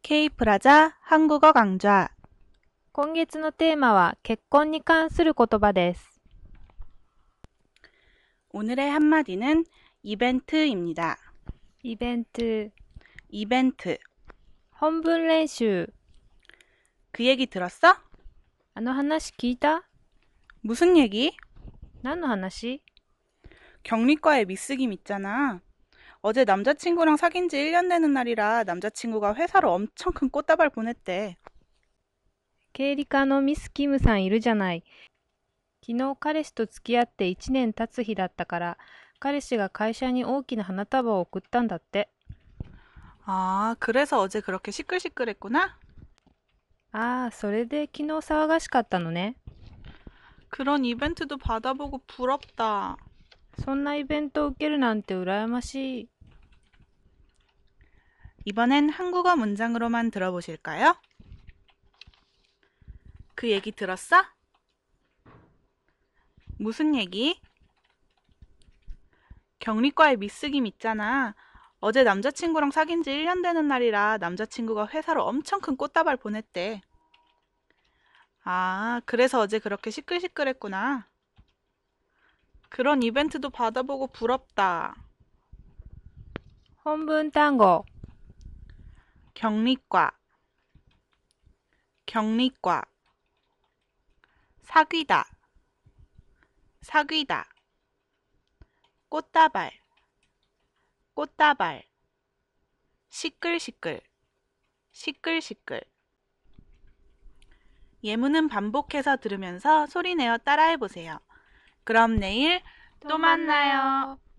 Kプラザ한국어 강좌 今月のテーマは結婚に関する言葉です。 오늘의 한마디는 이벤트입니다. イベント、 이벤트. 本文練習。 그 얘기 들었어? あの話聞いた？ 무슨 얘기? 何の話？ 격리과에 미스김 있잖아. 어제 남자친구랑 사귄 지 1년 되는 날이라 남자친구가 회사로 엄청 큰 꽃다발 보냈대. 経理課のミス・キムさんいるじゃない。昨日彼氏と付き合って1年経つ日だったから、彼氏が会社に大きな花束を送ったんだって。 아, 그래서 어제 그렇게 시끌시끌했구나? ああ、それで昨日騒がしかったのね。 그런 이벤트도 받아보고 부럽다. そんなイベントを受けるなんて羨ましい。 이번엔 한국어 문장으로만 들어보실까요? 그 얘기 들었어? 무슨 얘기? 격리과에 미스김 있잖아. 어제 남자친구랑 사귄 지 1년 되는 날이라 남자친구가 회사로 엄청 큰 꽃다발 보냈대. 아, 그래서 어제 그렇게 시끌시끌했구나. 그런 이벤트도 받아보고 부럽다. 本文単語、 격리과, 격리과. 사귀다, 사귀다. 꽃다발, 꽃다발. 시끌시끌, 시끌시끌. 예문은 반복해서 들으면서 소리내어 따라해보세요. 그럼 내일 또 만나요.